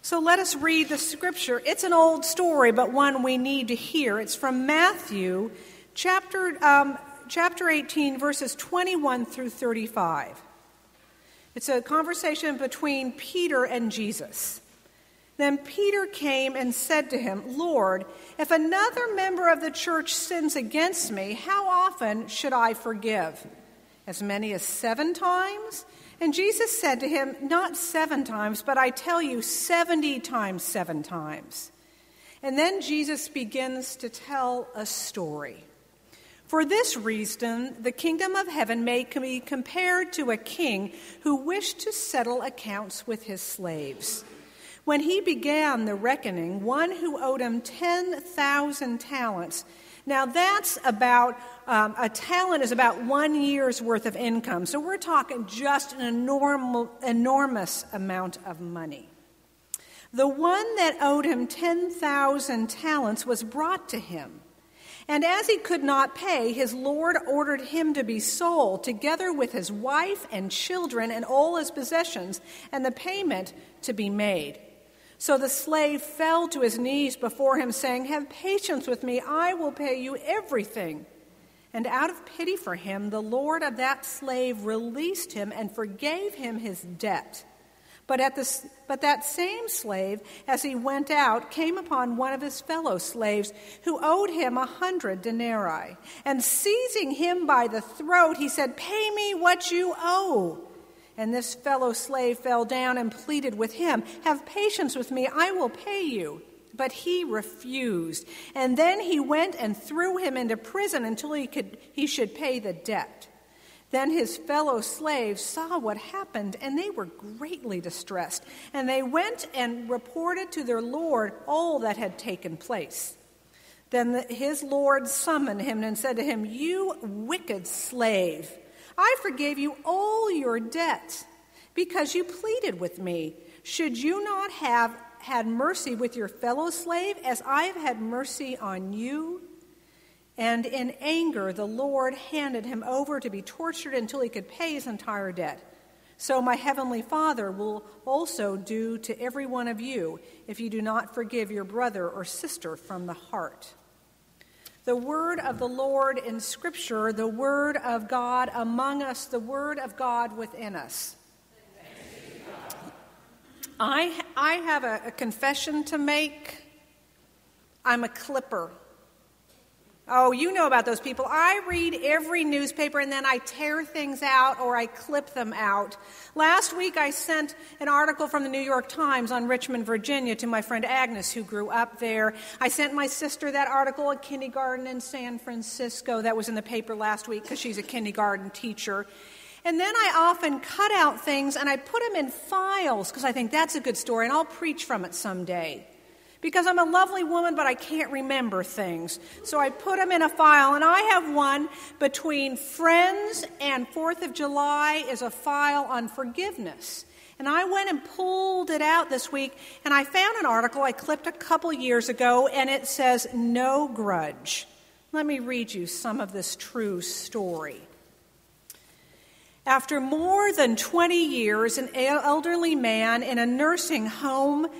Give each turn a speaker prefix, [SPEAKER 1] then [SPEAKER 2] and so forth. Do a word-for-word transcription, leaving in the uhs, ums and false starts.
[SPEAKER 1] So let us read the scripture. It's an old story, but one we need to hear. It's from Matthew chapter, um, chapter eighteen, verses twenty-one through thirty-five. It's a conversation between Peter and Jesus. Then Peter came and said to him, "Lord, if another member of the church sins against me, how often should I forgive? As many as seven times?" And Jesus said to him, "Not seven times, but I tell you, seventy times seven times." And then Jesus begins to tell a story. For this reason, the kingdom of heaven may be compared to a king who wished to settle accounts with his slaves. When he began the reckoning, one who owed him ten thousand talents. Now that's about, um, a talent is about one year's worth of income. So we're talking just an enormous, enormous amount of money. The one that owed him ten thousand talents was brought to him. And as he could not pay, his Lord ordered him to be sold, together with his wife and children and all his possessions, and the payment to be made. So the slave fell to his knees before him, saying, "Have patience with me, I will pay you everything." And out of pity for him, the Lord of that slave released him and forgave him his debt. But, at the, but that same slave, as he went out, came upon one of his fellow slaves who owed him a hundred denarii. And seizing him by the throat, he said, "Pay me what you owe." And this fellow slave fell down and pleaded with him, "Have patience with me, I will pay you." But he refused. And then he went and threw him into prison until he could he should pay the debt. Then his fellow slaves saw what happened, and they were greatly distressed. And they went and reported to their Lord all that had taken place. Then the, his Lord summoned him and said to him, "You wicked slave, I forgave you all your debt because you pleaded with me. Should you not have had mercy with your fellow slave as I have had mercy on you?" And in anger, the Lord handed him over to be tortured until he could pay his entire debt. So my heavenly Father will also do to every one of you if you do not forgive your brother or sister from the heart. The word of the Lord in Scripture, the word of God among us, the word of God within us. I, I have a, a confession to make. I'm a clipper. Oh, you know about those people. I read every newspaper and then I tear things out or I clip them out. Last week I sent an article from the New York Times on Richmond, Virginia to my friend Agnes, who grew up there. I sent my sister that article at kindergarten in San Francisco that was in the paper last week because she's a kindergarten teacher. And then I often cut out things and I put them in files because I think that's a good story and I'll preach from it someday. Because I'm a lovely woman, but I can't remember things. So I put them in a file, and I have one between Friends and fourth of July is a file on forgiveness. And I went and pulled it out this week, and I found an article I clipped a couple years ago, and it says, "No grudge." Let me read you some of this true story. After more than twenty years, an elderly man in a nursing home